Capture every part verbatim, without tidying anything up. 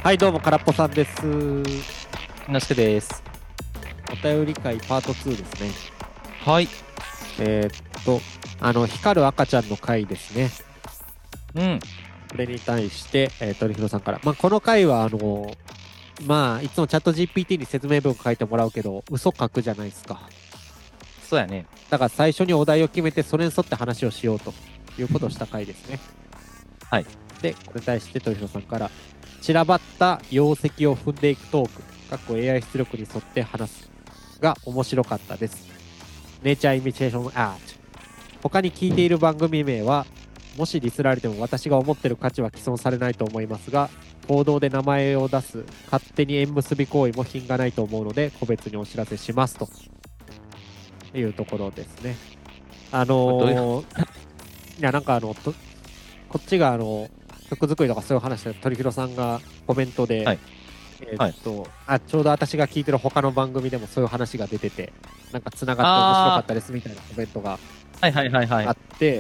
はい、どうも、からっぽさんです。 なすけです。 お便り会パートツーですね。 はい。 えーっと、あの、光る赤ちゃんの回ですね。 うん。 これに対して、えー、鳥広さんから。まあ、この回は、あの、まあ、いつもチャット ジーピーティー に説明文書いてもらうけど、嘘書くじゃないですか。 そうやね。 だから最初にお題を決めて、それに沿って話をしようということをした回ですね。 はい。 で、これに対して鳥広さんから、散らばった容積を踏んでいくトーク、かっこ エーアイ 出力に沿って話すが面白かったです。ネイチャーイミテーションアート。他に聞いている番組名は、もしディスられても私が思ってる価値は毀損されないと思いますが、報道で名前を出す勝手に縁結び行為も品がないと思うので、個別にお知らせしますというところですね。あのー、いや、なんかあの、とこっちがあの、曲作りとかそういう話で鳥広さんがコメントで、 はい、 えー、っと、はい、あ、ちょうど私が聞いてる他の番組でもそういう話が出てて、なんか繋がって面白かったですみたいなコメントがはいはいはいはい。 あって、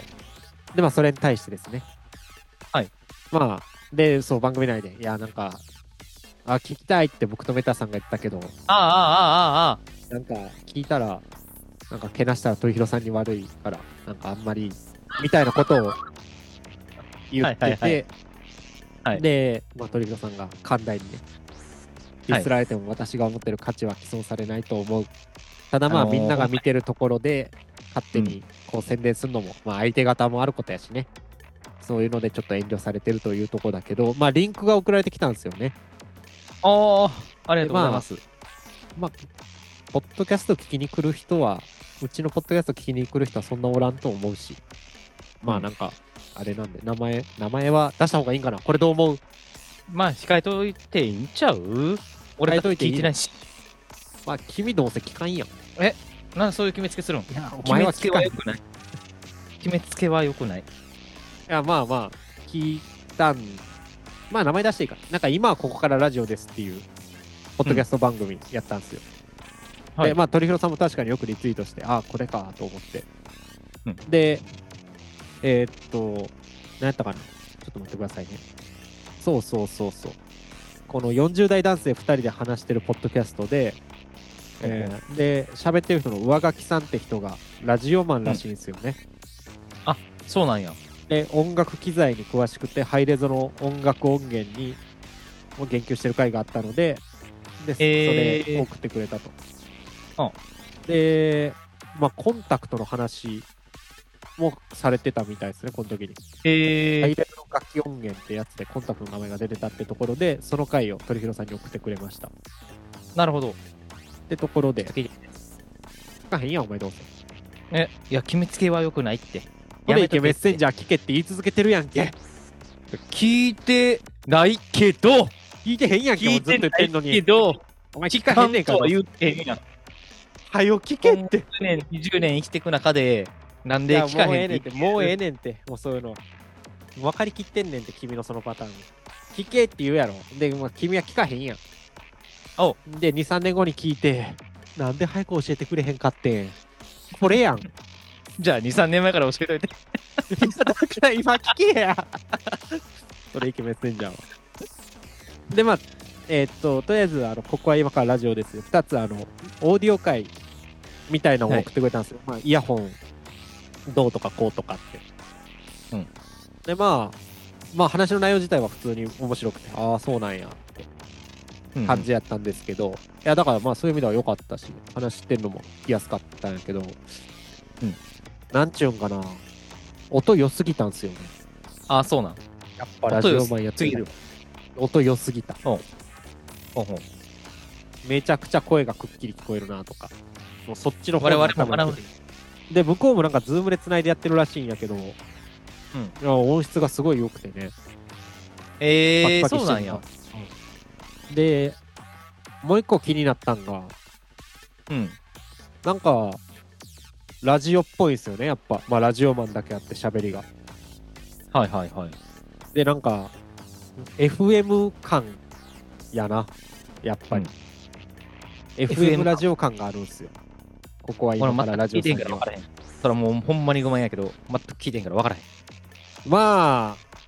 で、まあそれに対してですね。 はい。 まあ、で、そう番組内で、いや、なんか、あ、聞きたいって僕とメタさんが言ったけど、 ああ、ああ、ああ、 なんか聞いたら、なんかけなしたら鳥広さんに悪いから、なんかあんまり、みたいなことを言ってて、はいはいはいはい、で、まあ、鳥広さんが寛大にね、ディスられても私が思ってる価値は毀損されないと思う。ただまあ、あのー、みんなが見てるところで、勝手にこう宣伝するのも、まあ相手方もあることやしね。そういうのでちょっと遠慮されてるというところだけど、まあリンクが送られてきたんですよね。 ああ、ありがとうございます。 まあ、まあ、ポッドキャスト聞きに来る人は、うちのポッドキャスト聞きに来る人はそんなおらんと思うし、まあなんか、あれなんで、名前、名前は出した方がいいんかな。これどう思う？ まあ、控えといていいんちゃう？俺だと聞いてないし。 まあ、君どうせ聞かんやん。 え、なんでそういう決めつけするん？いや、お前は決めつけはよくない。決めつけはよくない。いや、まあまあ、聞いたん、まあ名前出していいか。なんか今はここからラジオですっていう、ポッドキャスト番組やったんですよ。うん、で、まあ鳥広さんも確かによくリツイートして、ああ、これかと思って。うん、で、えー、っと、何やったかな。ちょっと待ってくださいね。そうそうそうそう。このよんじゅう代男性ふたりで話してるポッドキャストで、えー、で、喋ってる人の上垣さんって人がラジオマンらしいんですよね。 うん、あ、そうなんや。 で、音楽機材に詳しくて、ハイレゾの音楽音源にも言及してる回があったので、で、えー、それを送ってくれたと。うん、で、まあ、コンタクトの話もされてたみたいですね、この時に。 えー、 ハイレゾの楽器音源ってやつでコンタクトの名前が出てたってところで、その回を鳥広さんに送ってくれました。 なるほど。 ってところで、聞かへんやん、お前どうせ。 え、いや、決めつけはよくないって。 これいけメッセンジャー聞けって言い続けてるやんけ。 聞いてないけど、 聞いてへんやんけ、もうずっと言ってんのに。 けど、 お前聞かへんねんから。 言ってへんやん。 はよ聞けって。 じゅうねん、にじゅうねん生きていく中で、なんで聞かへんって。 もうええねんって、もうそういうの。分かりきってんねんって、君のそのパターン。聞けって言うやろ。で、まあ、君は聞かへんやん。 おで、に、さんねんごに聞いて、なんで早く教えてくれへんかってん。これやん。 じゃあ、に、さんねんまえから教えといて。 だから今聞けや。それいけメッセンジャーは。で、まあ、えー、っと、とりあえず、あの、ここは今からラジオですよ。ふたつ、あの、オーディオ会みたいなのを送ってくれたんですよ。はい、まあ、イヤホン、どうとかこうとかって。うん。で、まあ、まあ話の内容自体は普通に面白くて、ああ、そうなんやって感じやったんですけど、うんうん、いや、だからまあそういう意味では良かったし、話してんのも聞きやすかったんやけど、うん。なんちゅうんかな、音良すぎたんすよね。 ああ、そうなん。 やっぱラジオマンやってる。音良すぎた。うん。ほんほん。めちゃくちゃ声がくっきり聞こえるなとか、もうそっちの方が我々も学ぶ。で、向こうもなんかズームで繋いでやってるらしいんやけど、うん、いや音質がすごい良くてね。 えー、そうなんや。 うん、で、もう一個気になったんが、うん。なんか、ラジオっぽいですよね、やっぱ。まあ、ラジオマンだけあって喋りが。 はいはいはい。 で、なんか、エフエム 感やな、やっぱり。うん、エフエム ラジオ感があるんすよ。ここは今からラジオさんには。 それもうほんまにごめんやけど、全く聞いてんから分からへん。 まあ、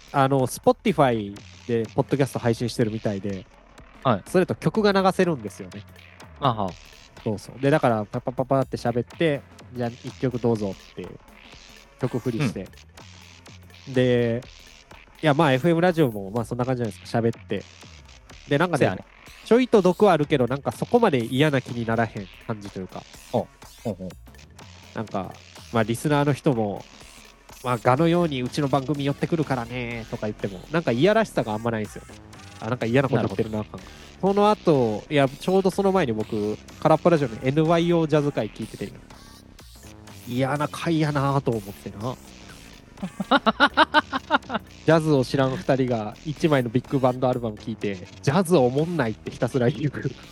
あの、Spotify でポッドキャスト配信してるみたいで、 はい。 それと曲が流せるんですよね。 あは。 そうそう。で、だから、パパパパって喋って、じゃあ一曲どうぞって曲振りして。で、いや、まあ エフエム ラジオもまあそんな感じじゃないですか、喋って。で、なんかね、 せやね。 ちょいと毒はあるけど、なんかそこまで嫌な気にならへん感じというか、 ほうほう。 なんか、まあリスナーの人も、まあ、ガのようにうちの番組寄ってくるからねとか言っても、なんかいやらしさがあんまないんですよ。あ、なんか嫌なこと言ってるな、感が。その後、いや、ちょうどその前に僕、空っぽラジオの エヌワイオー ジャズ会聞いてて、嫌な回やなと思ってな。ジャズを知らんふたりがいちまいのビッグバンドアルバム聞いて、ジャズおもんないってひたすら言う。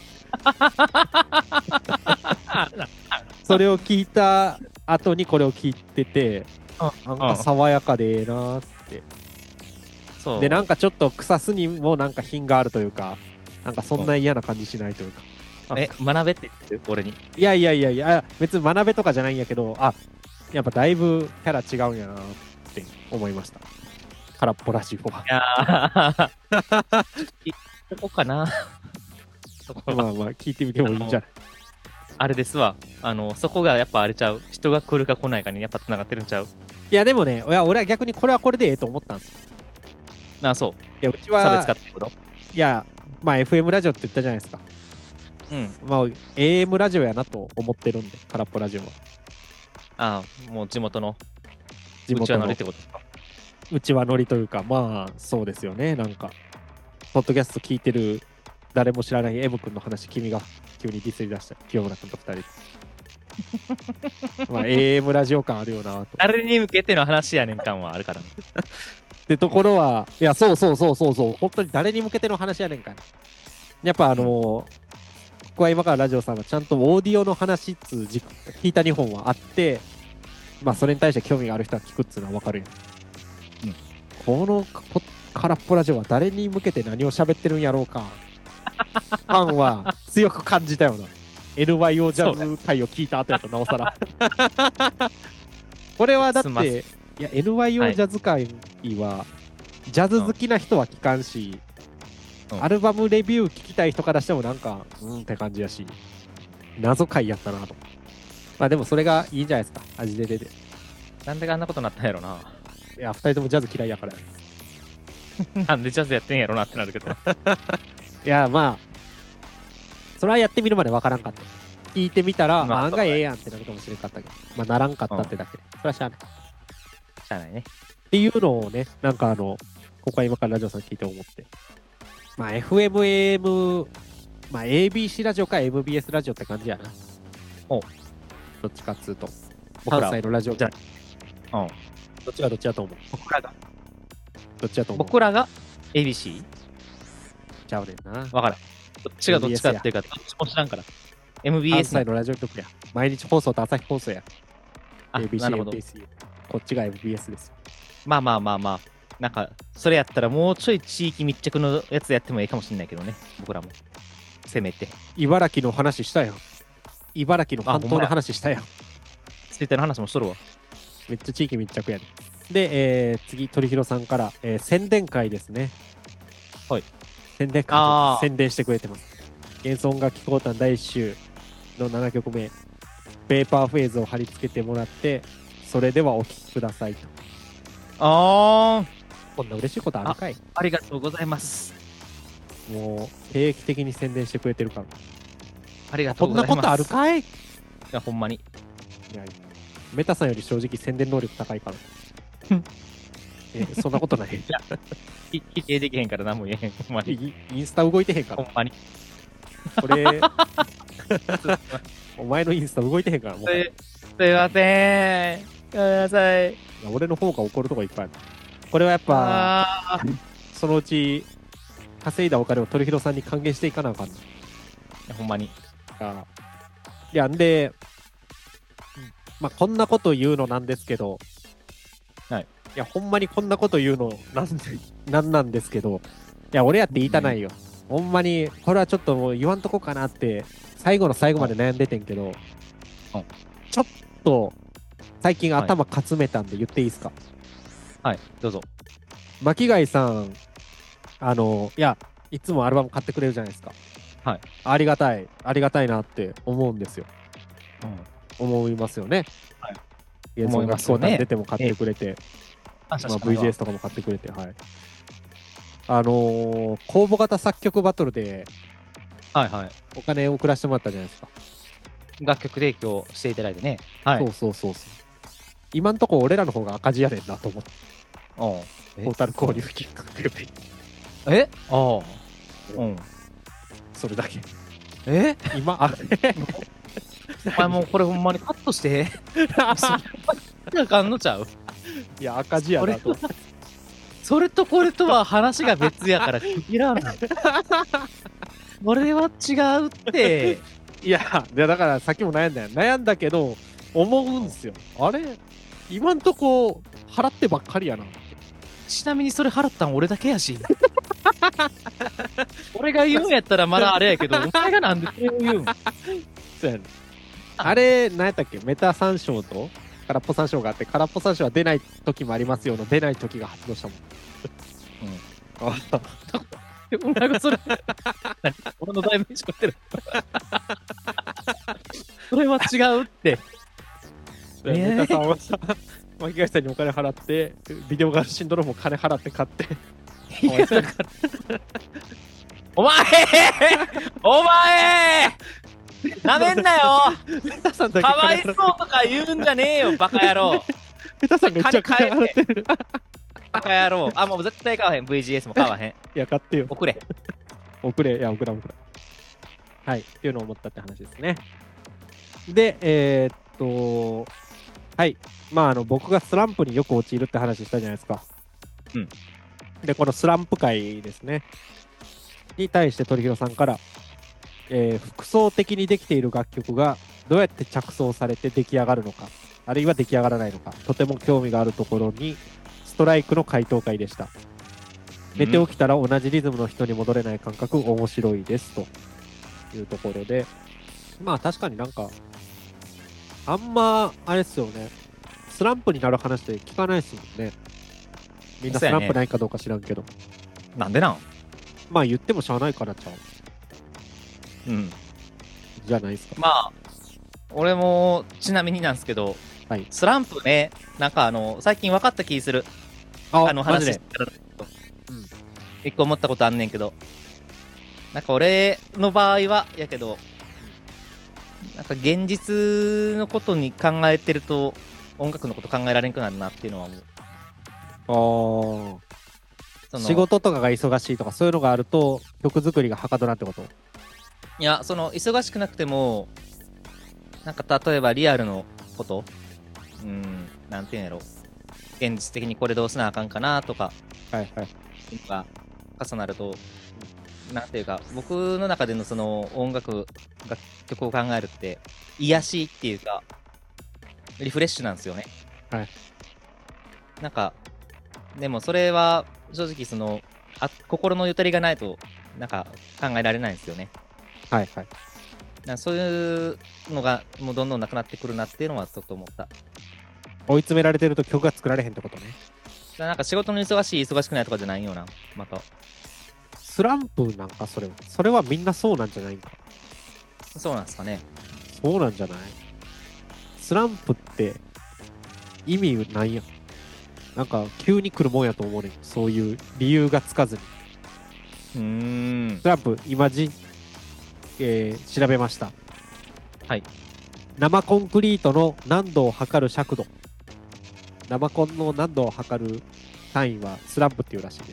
それを聞いた後にこれを聞いてて、なんか爽やかでええなーって。 そう。 で、なんかちょっと草すにもなんか品があるというか、なんかそんな嫌な感じしないというか。 え、学べって言ってる俺に。 いやいやいやいや、別に学べとかじゃないんやけど、あ、やっぱだいぶキャラ違うんやなって思いました。空っぽラジオは。 いやー、そこかな。そこまあまあ、聞いてみてもいいんじゃない。 あれですわ。あの、そこがやっぱあれちゃう。人が来るか来ないかにやっぱ繋がってるんちゃう。 いや、でもね、いや俺は逆にこれはこれでええと思ったんですよ。 あ、そう。 いや、うちは、 差別化ってこといや、まあ エフエム ラジオって言ったじゃないですか。 うん。 まあ エーエム ラジオやなと思ってるんで、空っぽラジオは。 ああ、もう地元の、 地元のうちは乗りってことですか。 うちはノリというか、まあそうですよね。なんか、ポッドキャスト聞いてる誰も知らない M 君の話、君が急にディスり出した。清村君とふたりで。まあ エーエム ラジオ感あるよなと。 誰に向けての話やねん感はあるから。 ってところは、いや、そうそうそうそうそう、本当に誰に向けての話やねんかな。やっぱあのー、ここは今からラジオさんがちゃんとオーディオの話っつうじ聞いたにほんはあって、まあそれに対して興味がある人は聞くっつうのはわかるやん。うん。このポ空っぽラジオは誰に向けて何を喋ってるんやろうか。ファンは強く感じたよな。エヌワイオー ジャズ会を聞いた後やとなおさら。これはだって、いや、エヌワイオー ジャズ会は、ジャズ好きな人は聞かんし、うん、アルバムレビュー聞きたい人からしてもなんか、うんって感じやし、謎回やったなと。まあでもそれがいいんじゃないですか、味で出て。 なんであんなことなったんやろな。 いや、二人ともジャズ嫌いやから。 なんでジャズやってんやろなってなるけど。 いや、まあ、それはやってみるまでわからんかった。聞いてみたら、まあ、案外ええやんってなるかもしれんかったけど、まあならんかったってだけで。それはしゃあない。 しゃあないね。 っていうのをね、なんかあの、ここは今からラジオさん聞いて思って。まあ エフエム、エーエム、まあ エービーシー ラジオか エムビーエス ラジオって感じやな。 おどっちかっつうと。僕らのラジオじゃうん。 どっちがどっちだと思う。 僕らがどっちだと思う。 僕らが エービーシー? ちゃうねんな。 わからん。どっちがどっちかっていうか、どっちも知らんから。エムビーエス関西のラジオ局や。毎日放送と朝日放送や。 あ、 エービーシー、 なるほど。 エムビーエス。こっちが エムビーエス です。 まあまあまあまあ。なんか、それやったらもうちょい地域密着のやつやってもいいかもしれないけどね。僕らも。せめて。 茨城の話したやん。茨城の半島の話したやん。 ツイッターの話もしとるわ。 めっちゃ地域密着やね。で、えー、次、鳥広さんから、えー、宣伝会ですね。 はい。 宣伝会宣伝してくれてます。幻想音楽機構団だいいっ週のななきょくめ、ペーパーフェーズを貼り付けてもらって、それではお聴きくださいと。 あー。 こんな嬉しいことあるかい？ あ, ありがとうございます。 もう、定期的に宣伝してくれてるから。 ありがとうございます。 こんなことあるかい？いや、ほんまに。 いや、メタさんより正直宣伝能力高いから。え、そんなことない。いや、 否定できへんから何も言えへん。ほんまに。 インスタ動いてへんから。 ほんまに。 これ、お前のインスタ動いてへんから、もう。 すいません。ごめんなさい。 俺の方が怒るとこいっぱいある。これはやっぱ、そのうち、稼いだお金を鳥広さんに還元していかなあかんの。いや、ほんまに。 あいや、んで、まあ、こんなこと言うのなんですけど、 はい。 いや、ほんまにこんなこと言うのなんで、なんなんですけど、いや、俺やって言いたないよ。うん、ほんまに、これはちょっともう言わんとこかなって、最後の最後まで悩んでてんけど、うん、ちょっと、最近頭かつめたんで言っていいですか？ はい、どうぞ。 巻貝さん、あの、いや、いつもアルバム買ってくれるじゃないですか。 はい。 ありがたい、ありがたいなって思うんですよ。 うん。 思いますよね。 はい。 ゲームが思いますよね聞こえたら出ても買ってくれて、 感謝まあ、 しかないわブイジーエス とかも買ってくれて、はい。あのー公募型作曲バトルではいはい。 お金を送らせてもらったじゃないですか。 楽曲提供していただいてね。はい。 そうそうそうそう。今んとこ俺らの方が赤字やねんなと思って、 おうえトータル購入金額でえああ。うん。 それだけ。 え今、あれお前もうこれほんまにカットして。それあかんのちゃういや、赤字やなと思って。 それとこれとは話が別やからいらんの。これは違うって。 いや、いやだからさっきも悩んだよ。悩んだけど、思うんすよ。あれ今んとこ払ってばっかりやな。 ちなみにそれ払ったん俺だけやし。俺が言うんやったらまだあれやけど、お前がなんでそれを言うんそうやね。あれ、何やったっけメタ山椒と空っぽ山椒があって、空っぽ山椒は出ない時もありますよの出ない時が発動したもん。うん。あお前がそれ、何俺の代名詞ってる。それは違うって。えーメタさんはさ、巻貝さんにお金払って、ビデオガルシンドロームも金払って買って、 いやだからお前お前なめんなよメタさんだけかわい金払って、 そうとか言うんじゃねえよ、バカ野郎。 メタさんがめっちゃ金払ってる。 バカ野郎。あ、もう絶対買わへん。ブイジーエス も買わへん。 いや、買ってよ。 送れ。 送れ、いや、送らん送らん。はい、っていうのを思ったって話ですね。で、えー、っと、はい。まあ、あの、僕がスランプによく陥るって話したじゃないですか。 うん。 で、このスランプ回ですね。に対して鳥広さんから、えー複層的にできている楽曲がどうやって着想されて出来上がるのか、あるいは出来上がらないのか、とても興味があるところに、ストライクの回答会でした。寝て起きたら同じリズムの人に戻れない感覚、面白いです。というところで、まあ確かになんか、あんま、あれっすよね。スランプになる話って聞かないっすもんね。みんなスランプないかどうか知らんけど。 なんでなんまあ言ってもしゃあないからちゃう。 うん。 じゃないですか。 まあ、俺も、ちなみになんですけど、 はい。 スランプね、なんかあの、最近分かった気する。 ああのマジで。 話してからうん。 一個思ったことあんねんけど、なんか俺の場合は、やけど、なんか現実のことに考えてると、音楽のこと考えられんくなるなっていうのは思う。 ああ。 その仕事とかが忙しいとかそういうのがあると曲作りがはかどらんってこと？ いや、その、忙しくなくても、なんか例えばリアルのこと、うん、なんていうんやろ、現実的にこれどうしなあかんかなとか、 はいはい。 が重なると、なんていうか、僕の中でのその音楽、楽曲を考えるって、癒しっていうか、リフレッシュなんですよね。 はい。 なんか、でもそれは正直その、あ心のゆとりがないと、なんか考えられないんですよね。 はいはい。 なんかそういうのがもうどんどんなくなってくるなっていうのはちょっと思った。だか追い詰められてると曲が作られへんってことね。 らなんか仕事の忙しい、忙しくないとかじゃないような、また。 スランプなんかそれは。それはみんなそうなんじゃないんか。 そうなんですかね。 そうなんじゃない？スランプって意味ないやん。なんか急に来るもんやと思うねん。そういう理由がつかずに。 うーん。 スランプ、今じ、えー調べました。 はい。 生コンクリートの難度を測る尺度。生コンの難度を測る単位はスランプっていうらしいです。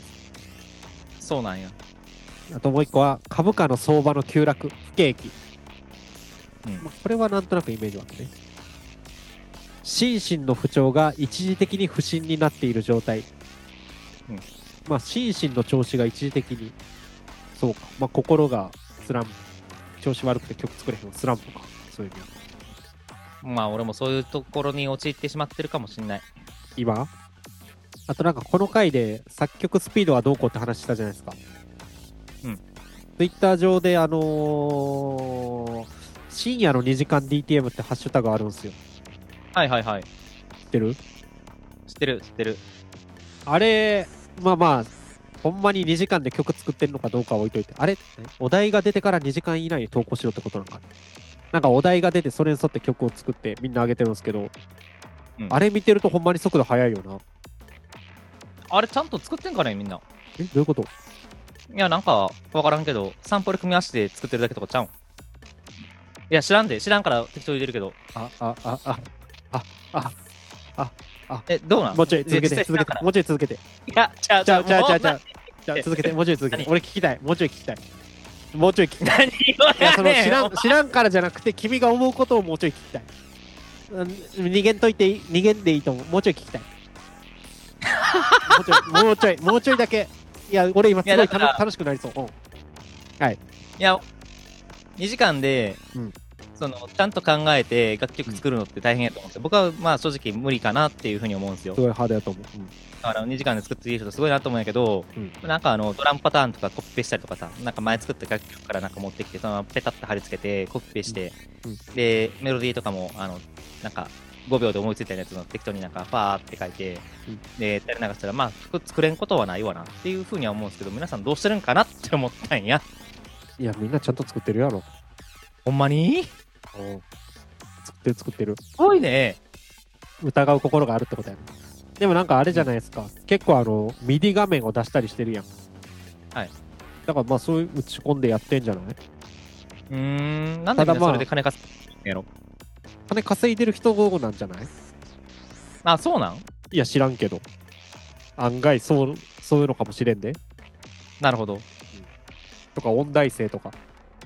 そうなんや。 あともう一個は株価の相場の急落、不景気。 うんまあ、これはなんとなくイメージはあるね。心身の不調が一時的に不振になっている状態。 うんまあ心身の調子が一時的に、そうか。まあ心がスランプ、調子悪くて曲作れへんのスランプか。そういう意味は。 まあ俺もそういうところに陥ってしまってるかもしんない。 今あとなんかこの回で作曲スピードはどうこうって話したじゃないですか。 うん。 ツイッター上であのー、深夜のにじかん ディーティーエム ってハッシュタグあるんですよ。 はいはいはい。 知ってる？ 知ってる知ってる。 あれ、 まあまあ、ほんまににじかんで曲作ってるのかどうかは置いといて、あれお題が出てからにじかん以内に投稿しろってことなのかな。なんかお題が出て、それに沿って曲を作ってみんな上げてるんですけど、 うんあれ見てるとほんまに速度速いよな。 あれちゃんと作ってんかねみんな。 え、どういうこと？ いや、なんか、わからんけど、サンプル組み合わせて作ってるだけとかちゃうん。いや、知らんで。知らんから適当に入れるけど。 あ、あ、あ、あ、あ、あ、あ、 え、どうなんもうちょい続けて、 実際続けて、もうちょい続けて。 いや、ちゃうじゃあ、じゃあ、じゃあ、じゃあ。 あ、じゃあ続けて、もうちょい続けて。 何俺聞きたい。もうちょい聞きたい。もうちょい聞きたい。 何いや、その知らん、 をやねん。 知らんからじゃなくて、君が思うことをもうちょい聞きたい。うん逃げんといていい、逃げんでいいと思う。もうちょい聞きたい。もうちょい、もうちょい、もうちょいだけ。いや、俺今すごいいやだから楽楽しくなりそう。うん。 いや、にじかんで、 うんその、ちゃんと考えて楽曲作るのって大変やと思うんですよ。僕は、まあ、正直無理かなっていうふうに思うんですよす。ごいハードやと思う。うんだから、にじかんで作っていい人すごいなと思うんやけど、 うんなんかあの、ドラムパターンとかコピペしたりとかさ、なんか前作った楽曲からなんか持ってきて、そのままペタッと貼り付けて、コピペして、 うんうんで、メロディーとかも、あの、なんか、ごびょうで思いついたやつの適当になんか、ファーって書いて、 うんで、垂れ流したら、まあ、曲作れんことはないわなっていうふうには思うんですけど、皆さんどうしてるんかなって思ったんや。 いや、みんなちゃんと作ってるやろ。 ほんまにうん作ってる作ってる。 すごいね。 疑う心があるってことやね。でもなんかあれじゃないですか。結構あの、ミディ 画面を出したりしてるやん。 はい。 だからまあそういう打ち込んでやってんじゃないうーん、なんでみんただまあなそれで金稼ぐんやろ。 金稼いでる人なんじゃない？ あ、そうなんいや、知らんけど。案外そう、そういうのかもしれんで。 なるほど。 とか、音大生とか、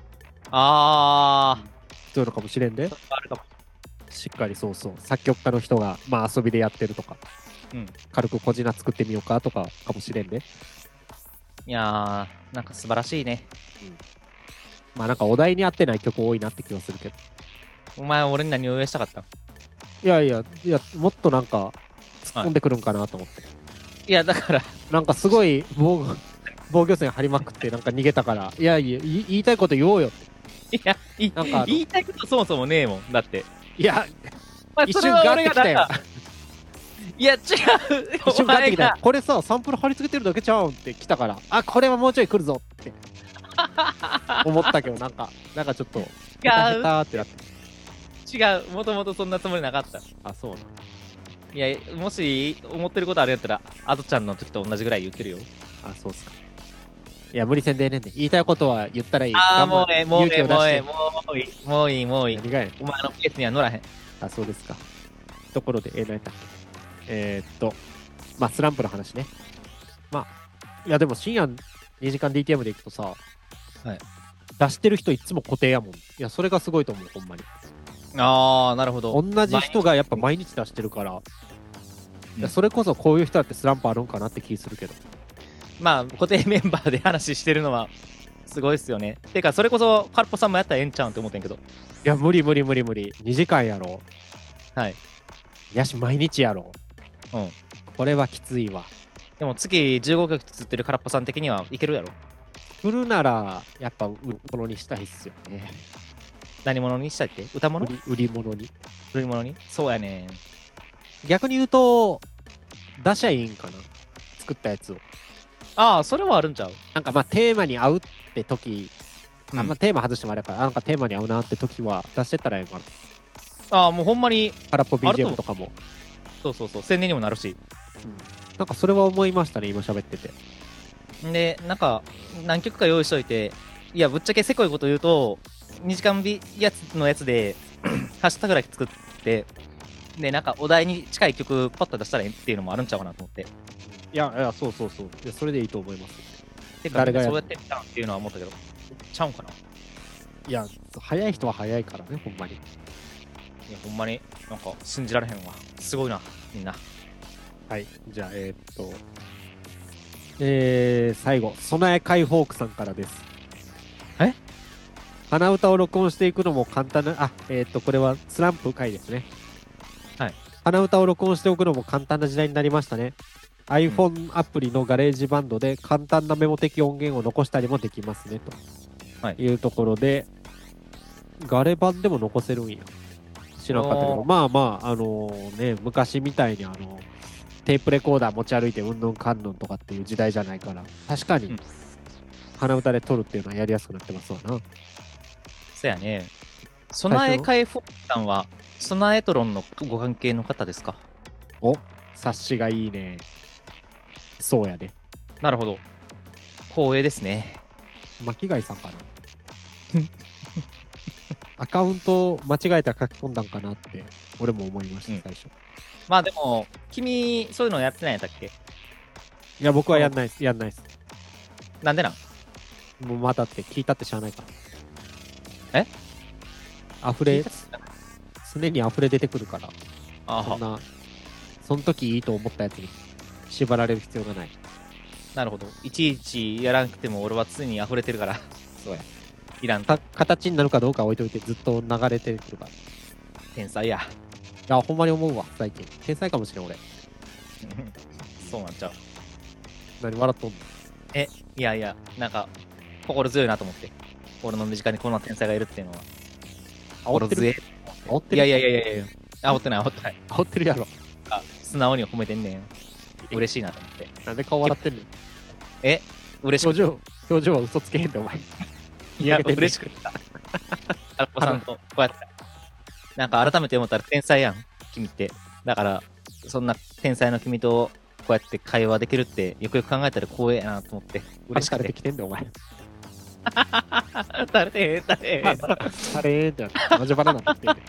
あそういうのかもしれんで。 ー、あるかも。 しっかりそうそう。作曲家の人が、まあ遊びでやってるとか、 うん。 軽く小品作ってみようかとか、かもしれんで。 いやー、なんか素晴らしいね。 まあなんかお題に合ってない曲多いなって気がするけど。 お前、俺に何を言わしたかったんいやいや、いや、もっとなんか、突っ込んでくるんかなと思って。 いや、だから、 なんかすごい防御、防御線張りまくってなんか逃げたから、いやいや、言い言いたいこと言おうよって。 いや、いなんかあの言いたいことそもそもねえもん。だって。 いや、 まあ一瞬ガーってきたよ。 いや、違う。 一瞬ガーってきたよお前が。 これさ、サンプル貼り付けてるだけちゃうんって来たから、あ、これはもうちょい来るぞって思ったけど、なんか、なんかちょっと、ヘタヘタってなって。 違う。もともとそんなつもりなかった。 あ、そうな。 いや、もし、思ってることあるやったら、アドちゃんの時と同じぐらい言ってるよ。 あ、そうっすか。いや、無理せんでええねんで。言いたいことは言ったらいい。 ああ、 頑張もうええ、もうええ、 勇気を出してもうええ、もういい、もういい、もういい。 何がやねん。 お前のペースには乗らへん。 あ、そうですか。ところで、えー、何やったっけ。えー、っと、まあ、スランプの話ね。まあ、いや、でも深夜にじかん ディーティーエム で行くとさ、 はい出してる人いつも固定やもん。いや、それがすごいと思う、ほんまに。 ああ、なるほど。 同じ人がやっぱ毎日出してるから、いやそれこそこういう人だってスランプあるんかなって気するけど。 まあ、固定メンバーで話してるのは、すごいっすよね。てか、それこそ、カルポさんもやったらええんちゃうんって思ってんけど。 いや、無理無理無理無理。にじかんやろ。 はい。 やし、毎日やろ。 うん。 これはきついわ。 でも、月じゅうごきょく釣ってるカラッポさん的にはいけるやろ。 振るなら、やっぱ売り物にしたいっすよね。 何者にしたいって歌物売り売り物に。 売り物にそうやねん。 逆に言うと、出しゃいいんかな。作ったやつを。 ああ、それはあるんちゃうなんかまあテーマに合うって時、 うんあんまテーマ外してもあれやから、あなんかテーマに合うなって時は出してったらええんかな。 ああ、もうほんまに、 空っぽ ビージーエムあるととかも。 そうそうそう、宣伝にもなるし。 なんかそれは思いましたね、今喋ってて。 で、なんか、何曲か用意しといて、いや、ぶっちゃけせこいこと言うと、にじかんびやつのやつで、ハッシュタグだけ作って、で、なんかお題に近い曲パッと出したらいいっていうのもあるんちゃうかなと思って。 いや、いや、そうそうそう。いやそれでいいと思います。 てか、 誰がやるそうやってみたんっていうのは思ったけど、ちゃうんかないや、早い人は早いからね、ほんまに。 や、ほんまに、なんか信じられへんわ。すごいな、みんな。 はい。じゃあ、えーっと、えー、最後、備え解放区さんからです。 え鼻歌を録音していくのも簡単な、あ、えーっと、これはスランプ回ですね。 はい。 鼻歌を録音しておくのも簡単な時代になりましたね。iPhone アプリのガレージバンドで簡単なメモ的音源を残したりもできますね、とはいいうところで、ガレ版でも残せるんや。知らなかったけど、 おーまあまあ、あのね、昔みたいにあの、 テープレコーダー持ち歩いてうんぬんかんぬんとかっていう時代じゃないから、確かに、 うん鼻歌で撮るっていうのはやりやすくなってますわな。 そやね。備え替えフォーさんは、備えトロンのご関係の方ですか？ お、察しがいいね。そうやで。 なるほど。光栄ですね。 巻貝さんかな。アカウント間違えたら書き込んだんかなって俺も思いました、 うん最初。 まあでも、君、そういうのやってないんやったっけ？ いや、僕はやんないです。やんないです。 なんでなん？ もうまたって聞いたってしゃあないかえら。溢れ聞い、た常に溢れ出てくるから、 ああ、 そんな、その時いいと思ったやつに縛られる必要がない。 なるほど。いちいちやらなくても俺は常に溢れてるから。 そうや。 いらんと。 か形になるかどうかは置いといてずっと流れてくるから。い天才や。 や、ほんまに思うわ、最近。天才かもしれん、俺。 そうなんちゃう。 何笑っとんの？ いやいや、なんか、心強いなと思って。俺の身近にこんな天才がいるっていうのは。心強い。 煽ってるいやいやいやいやいや。煽ってない煽ってない。 煽ってるやろ。 あ素直に褒めてんねん。嬉しいなと思って。 なんで顔笑ってんの？ え嬉しく表情、表情は嘘つけへんで、お前。 いや、 ふざけてんねん嬉しくった。アラポさんと、こうやって。なんか改めて思ったら天才やん、君って。だから、そんな天才の君と、こうやって会話できるって、よくよく考えたら光栄やなと思って。嬉しくて。 疲れてきてんだよ、お前。 誰で誰であれーってなって、マジバナナってきてんね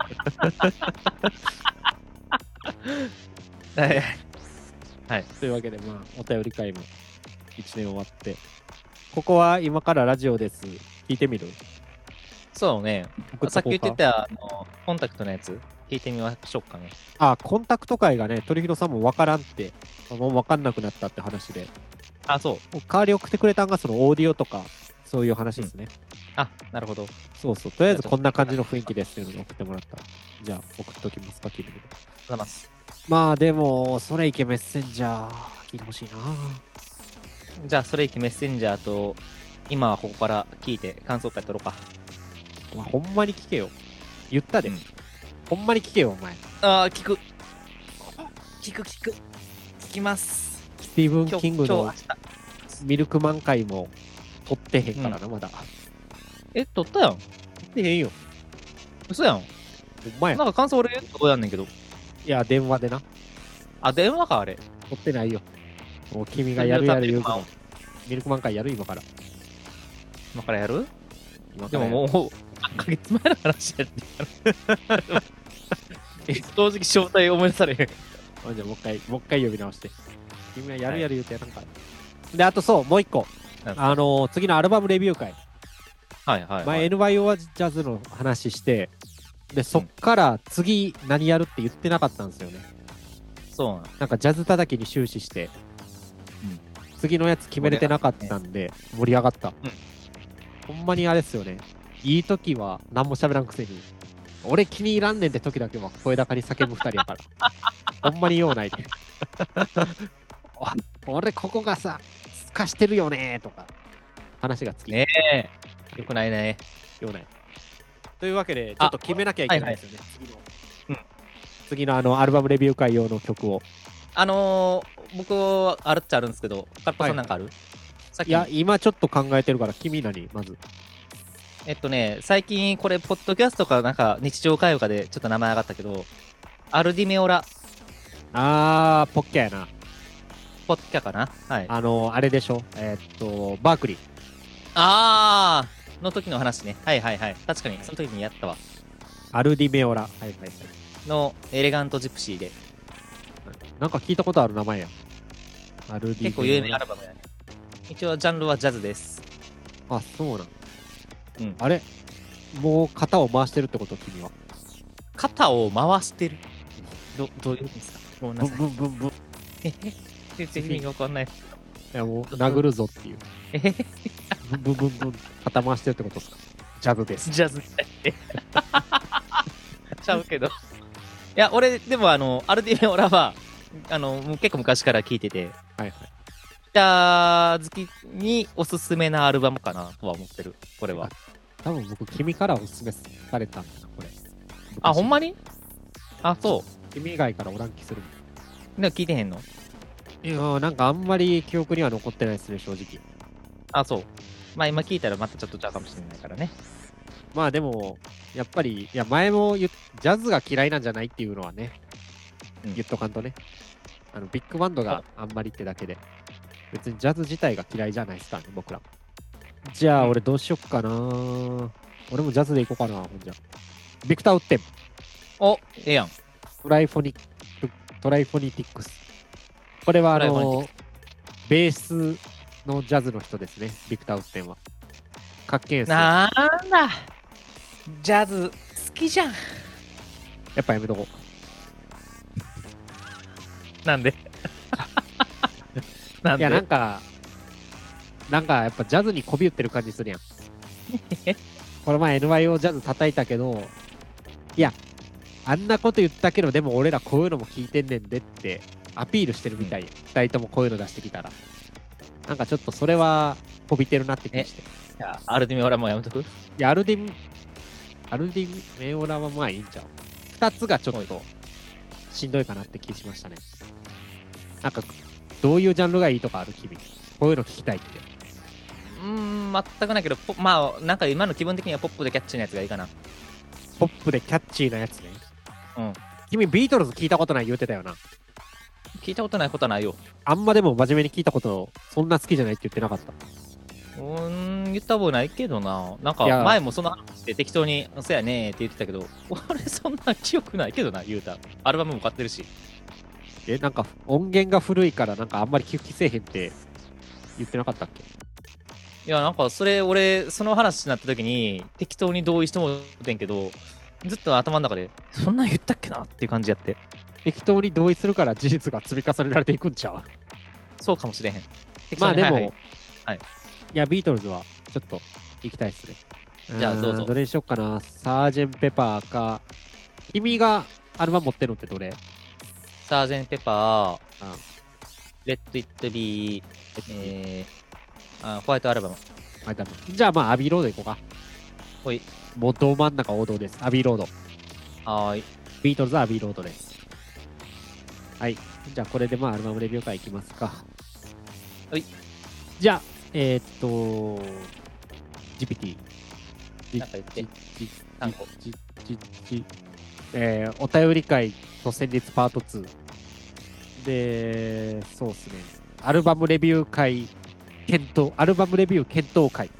はいはい。 というわけで、まあ、お便り会もいちねん終わって、ここは今からラジオです。聞いてみる？ そうね。 送っさっきとこうか言ってた、あの、コンタクトのやつ、聞いてみましょうかね。 あ、コンタクト会がね、鳥広さんもわからんって、もうわかんなくなったって話で、 あ、そう。 もう代わり送ってくれたんがそのオーディオとか、そういう話ですね。 あ、なるほど。 そうそう。とりあえずこんな感じの雰囲気ですっていうのに送ってもらった。じゃあ、送っときますか、君に。 ありがとうございます。 まあ、でも、それいけメッセンジャー、聞いてほしいな。 じゃあ、それいきメッセンジャーと、今はここから聞いて感想会取ろうか。 お前、ほんまに聞けよ。言ったで。 うんほんまに聞けよ、お前。 あー、聞く。聞く聞く。聞きます。 スティーブン・今日、 キングの今日明日。 ミルクマン会も撮ってへんからな、まだ。撮え、取ったやん。 ってへんよ。 嘘やん。 ほんまや。 なんか感想俺言うとこやんねんけど。 いや、電話でな。 あ、電話か、あれ。 撮ってないよ。もう君がやるやる言うから。ミルクマン会やる今から。 今からやるで今からやる。 ももう、何ヶ月前の話やって。え、正直正体思い出されへん。 あじゃあもう一回、もう一回呼び直して。君はやるやる言うてやらんから。で、あとそう、もう一個。 なんあのー次のアルバムレビュー会。 はいはい、はい。 前 エヌワイオー ジャズの話して、で、そっから次何やるって言ってなかったんですよね。 そうなん。 なんかジャズ叩きに終始して、次のやつ決めれてなかったんで、盛り上がった。ほんまにあれっすよね。いい時は何も喋らんくせに、俺気に入らんねんって時だけは声高に叫ぶ二人やから。ほんまにようないで。あ俺ここがさ、すかしてるよねーとか、話がつき。 ねえ。よくないね。 ようない。というわけで、ちょっと決めなきゃいけないですよね。次の。 うん次のあの、アルバムレビュー会用の曲を。 あのー、僕、あるっちゃあるんですけど、カッパさんなんかある、さっきいや、今ちょっと考えてるから、君何まず。 えっとね、最近これ、ポッドキャストかなんか日常会話でちょっと名前上がったけど、アルディメオラ、 あー、ポッキャやな。 ポッキャかなはい。 あの、あれでしょ。えーっと、バークリー。 あーの時の話ね。はいはいはい。確かに、その時にやったわ。 アルディメオラ。はいはいはい。 の、エレガントジプシーで、 なんか聞いたことある名前や。アルディメオラ。 結構有名アルバムやね。一応、ジャンルはジャズです。 あ、そうなん。 うんあれもう型を回してるってこと君は。 肩を回してる。ど、どういう意味ですかごめんなブンさい。 ブンブンブン。いえへ全然意味がわかんない。 やもう、殴るぞっていう。 えへへブンブンブンブン。型回してるってことですか？ジャズです。 ジャズって。ちゃうけど。いや、俺、でもあの、アルディメオラは、あの、もう結構昔から聴いてて、 はいはい。 ギター好きにおすすめなアルバムかなとは思ってる。これは。 多分僕、君からおすすめされたんだな、これ。 あ、ほんまににあ、そ君以外からおらん気するもん。 う。でも聞いてへんのいやーなんかあんまり記憶には残ってないですね、正直。 あ、そう。まあ今聞いたらまたちょっとちゃうかもしれないからね。 まあでも、やっぱり、いや前も言っジャズが嫌いなんじゃないっていうのはね、 うん言っとかんとね。あの、ビッグバンドがあんまりってだけで、別にジャズ自体が嫌いじゃないですからね、僕ら。じゃあ、 うん俺どうしよっかな。俺もジャズでいこうかな、ほんじゃ。ビクター・ウッテン、 お、ええやん。 トライフォニック、トライフォニティックス。これはあトライフォニの、ベースのジャズの人ですね、ビクター・ウッテンは。かっけえんすよ。 なんだ。ジャズ好きじゃん。 やっぱやめとこなんでなんう。いでや、なんか、なんかやっぱジャズにこび売ってる感じするやん。この前 エヌワイオー ジャズ叩いたけど、いや、あんなこと言ったけど、でも俺らこういうのも聞いてんねんでってアピールしてるみたいや、うん、ふたりともこういうの出してきたら。なんかちょっとそれはこびてるなって気がして。いや、アルディメオラもやめとく？いや、アルディアルディメオラはまあいいんちゃう。二つがちょっとしんどいかなって気しましたね。なんか、どういうジャンルがいいとかある君。こういうの聞きたいって。 うーん、全くないけど、まあ、なんか今の気分的にはポップでキャッチーなやつがいいかな。 ポップでキャッチーなやつね。 うん。 君、ビートルズ聞いたことない言うてたよな。 聞いたことないことはないよ。 あんまでも真面目に聞いたこと、そんな好きじゃないって言ってなかった。 うーん、言った覚えないけどな。なんか前もその話して適当に、そやねーって言ってたけど、俺そんな記憶ないけどな、言うた。アルバムも買ってるし。 え、なんか音源が古いからなんかあんまり聞きせえへんって言ってなかったっけ？ いや、なんかそれ、俺、その話になった時に適当に同意してもってんけど、ずっと頭の中で、そんなん言ったっけなっていう感じやって。 適当に同意するから事実が積み重ねられていくんちゃう？ そうかもしれへん。 まあでも、はい、 はい、 いや、ビートルズはちょっと行きたいっすね。 じゃあどうぞ。 どれにしよっかな。サージェンペパーか。君がアルバム持ってるのってどれ？ サージェンペパー、 うん、 レッド・イット・ビー、えー、あホワイトアルバム。 じゃあまあ、アビーロード行こうか。 ほい。 もうど真ん中王道です。アビーロード。 はーい。 ビートルズはアビーロードです。はい。じゃあこれでまあ、アルバムレビュー会いきますか。 はい。 じゃあ、えー、っと、ジーピーティー。 なんか言って。単語。 じ、じ、じ、えー、お便り会と戦慄パートツー。で、そうですね。アルバムレビュー会検討、アルバムレビュー検討会。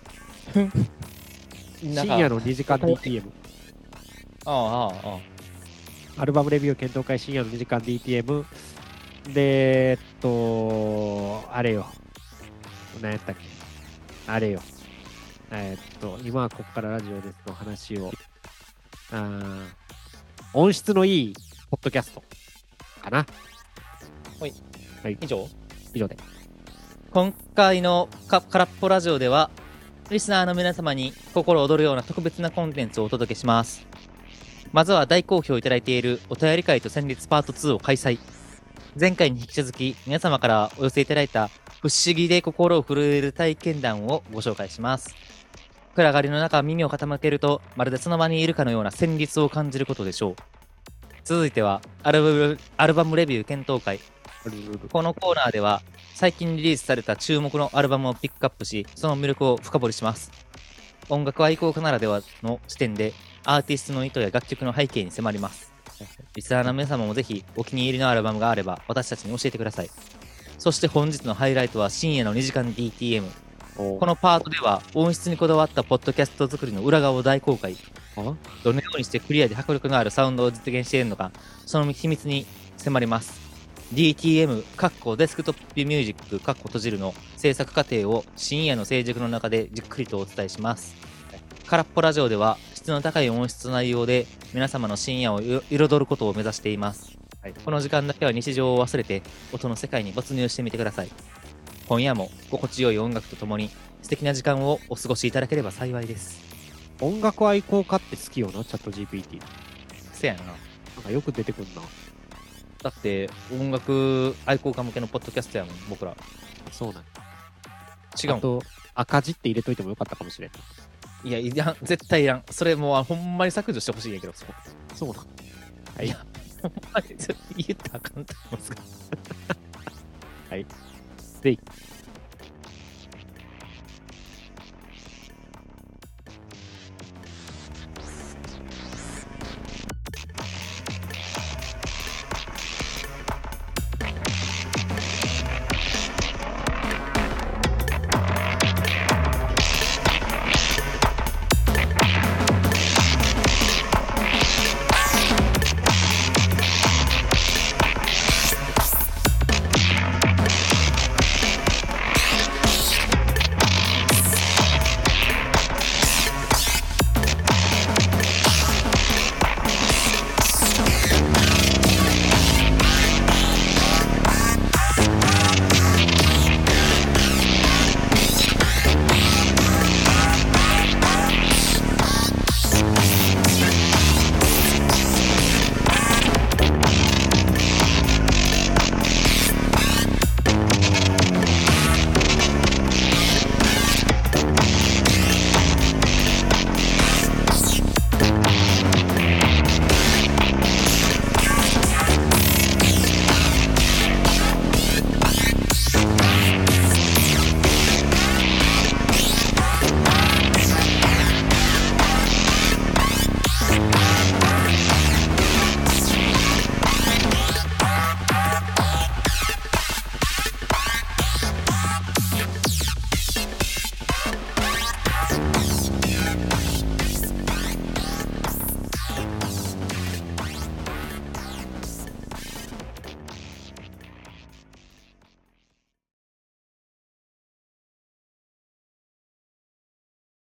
深夜のにじかん ディーティーエム。 ああ、ああ、ああ。アルバムレビュー検討会深夜のにじかん ディーティーエム。で、えっと、あれよ。何やったっけ？あれよ。えっと、今はここからラジオですの話を。あ音質のいいポッドキャストかな。 はい。 はい。 以上以上で。 今回のか空っぽラジオでは、リスナーの皆様に心躍るような特別なコンテンツをお届けします。まずは大好評いただいているお便り会と戦慄パートツーを開催。前回に引き続き皆様からお寄せいただいた不思議で心を震える体験談をご紹介します。暗がりの中耳を傾けるとまるでその場にいるかのような旋律を感じることでしょう。続いてはアルバム、アルバムレビュー検討会。このコーナーでは最近リリースされた注目のアルバムをピックアップし、その魅力を深掘りします。音楽愛好家ならではの視点でアーティストの意図や楽曲の背景に迫ります。リスナーの皆様もぜひお気に入りのアルバムがあれば私たちに教えてください。そして本日のハイライトは深夜のにじかん ディーティーエム。このパートでは音質にこだわったポッドキャスト作りの裏側を大公開。どのようにしてクリアで迫力のあるサウンドを実現しているのか、その秘密に迫ります。ディーティーエム かっこデスクトップミュージックかっこ閉じるの制作過程を深夜の成熟の中でじっくりとお伝えします。空っぽラジオでは質の高い音質の内容で皆様の深夜を彩ることを目指しています。はい、この時間だけは日常を忘れて音の世界に没入してみてください。今夜も心地よい音楽とともに素敵な時間をお過ごしいただければ幸いです。 音楽愛好家って好きよな、チャット ジーピーティー。 せやな。 なんかよく出てくんな。 だって音楽愛好家向けのポッドキャストやもん、僕ら。 そうなん違う。 あと、赤字って入れといてもよかったかもしれん。 いや、いらん、絶対いらん。それもうほんまに削除してほしいんやけど、 そうなん。 はい。いや、ほんまに言ったらあかんと思いますが。 はい。 で